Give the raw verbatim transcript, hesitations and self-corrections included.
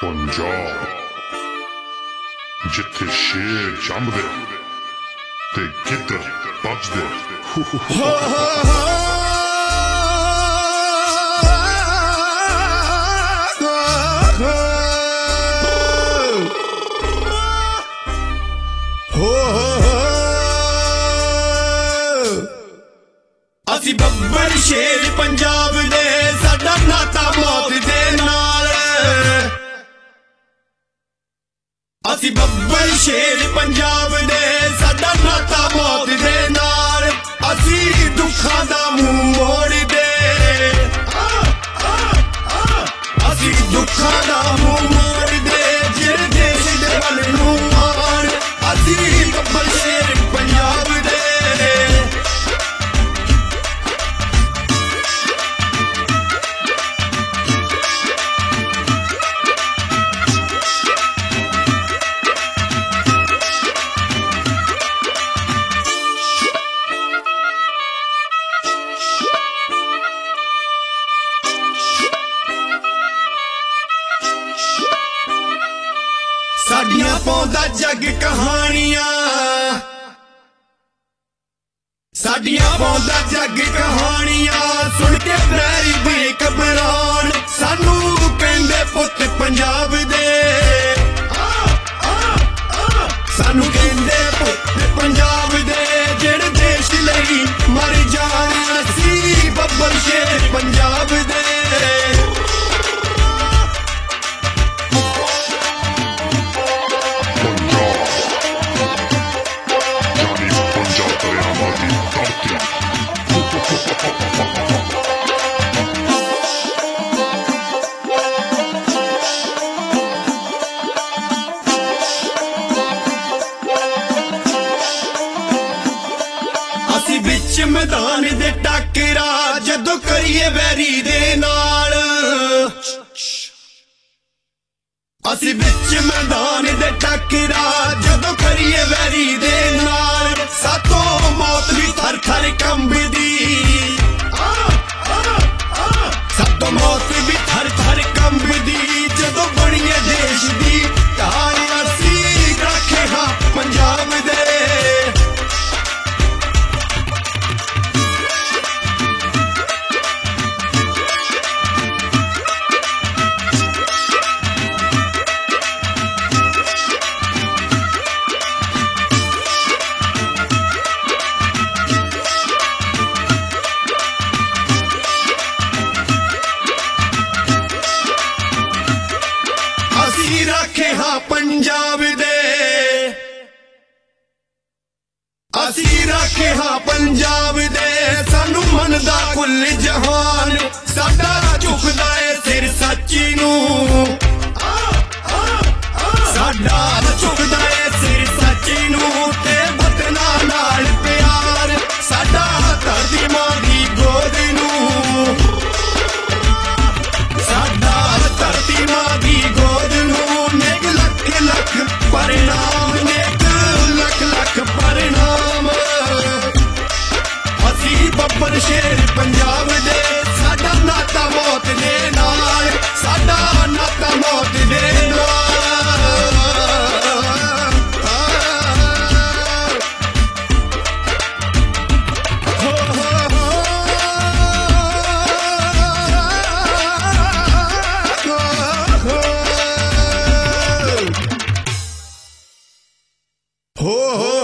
ਪੰਜਾਬ ਜਿੱਥੇ ਸ਼ੇਰ ਜੰਮਦੇ ਤੇ ਗਿੱਦੜ ਵੱਜਦੇ। ਅਸੀਂ ਬੱਬਰ ਸ਼ੇਰ ਪੰਜਾਬ ਦੇ, ਸਾਡਾ ਨਾਤਾ ਮੌਤ ਦੇ ਨਾਲ। ਅਸੀਂ ਬੱਬਰ ਸ਼ੇਰ ਪੰਜਾਬ ਦੇ, ਸਾਡਾ ਨਾਤਾ ਮੌਤ ਦੇ ਨਾਲ। ਅਸੀਂ ਦੁੱਖਾਂ ਦਾ ਮੂੰਹ ਮੋੜਦੇ, ਅਸੀਂ ਦੁੱਖਾਂ ਦਾ ਮੂੰਹ ਮੋੜਦੇ, ਜਿਹੜੇ ਦੇਸ਼ ਦੇ ਵੱਲ ਨੂੰ ਆਣ। ਅਸੀਂ ਬੱਬਰ ਸ਼ੇਰ ਪੰਜਾਬ ਦੇ। ਸਾਡੀਆਂ ਪਾਉਂਦਾ ਜੱਗ ਕਹਾਣੀਆਂ, ਸਾਡੀਆਂ ਪਾਉਂਦਾ ਜੱਗ ਕਹਾਣੀਆਂ। ਸੁਣ ਕੇ ਵੈਰੀ ਵੀ ਘਬਰਾਉਣ, ਸਾਨੂੰ ਕਹਿੰਦੇ ਪੁੱਤ ਪੰਜਾਬ ਦੇ। ਸਾਨੂੰ ਕਹਿੰਦੇ ਪੁੱਤ ਪੰਜਾਬ ਦੇ, ਜਿਹੜੇ ਦੇਸ਼ ਲਈ ਮਰ ਜਾਣ। ਅਸੀਂ ਬੱਬਰ ਸ਼ੇਰ ਪੰਜਾਬ ਦੇ। ਅਸੀਂ ਵਿੱਚ ਮੈਦਾਨ ਦੇ ਟੱਕਰਾ, ਜਦੋਂ ਕਰੀਏ ਵੈਰੀ ਦੇ ਨਾਲ। ਅਸੀਂ ਵਿੱਚ ਮੈਦਾਨ ਦੇ ਟੱਕਰਾ, ਜਦੋਂ ਕਰੀਏ ਵੈਰੀ ਦੇ ਨਾਲ। ਸਾਤੋਂ ਮੌਤ ਵੀ ਥਰ ਥਰ ਕੰਬਦੀ, ਸਾਤੋਂ ਮੌਤ ਵੀ ਥਰ ਥਰ ਕੰਬਦੀ, ਜਦੋਂ ਬਣੀਏ ਦੇਸ਼ ਦੀ ਢਾਲ। ਅਸੀਂ ਰਾਖੇ ਹਾਂ ਪੰਜਾਬ ਦੇ। ਅਸੀਂ ਰਾਖੇ ਹਾਂ ਪੰਜਾਬ ਦੇ, ਅਸੀਂ ਰਾਖੇ ਹਾਂ ਪੰਜਾਬ ਦੇ। ਸਾਨੂੰ ਮੰਨਦਾ ਕੁੱਲ ਜਹਾਨ, ਸਾਡਾ ਝੁਕਦਾ ਏ ਸਿਰ ਸੱਚੀ ਨੂੰ। ਸਾਡਾ ਝੁਕਦਾ ਏ ਸਿਰ ਸੱਚੀ ਨੂੰ, ਤੇ ਵਤਨਾਂ ਨਾਲ ਪਿਆਰ। ਸਾਡਾ ਧਰਤੀ ਮਾਂ ਦੀ ਗੋਦ ਨੂੰ, ਸਾਡਾ ਧਰਤੀ ਮਾਂ ਦੀ ਗੋਦ ਨੂੰ। ਨੇਕ ਲੱਖ ਲੱਖ ਪ੍ਰਣਾਮ, ਨੇਕ ਲੱਖ ਲੱਖ ਪ੍ਰਣਾਮ। ਅਸੀਂ ਬੱਬਰ ਸ਼ੇਰ ਪੰਜਾਬ ਦੇ, ਸਾਡਾ ਨਾਤਾ ਮੌਤ ਦੇ ਨਾਲ। ਸਾਡਾ ਨਾਤਾ ਮੌਤ ਦੇ ਨਾਲ। ਹੋ ਹੋ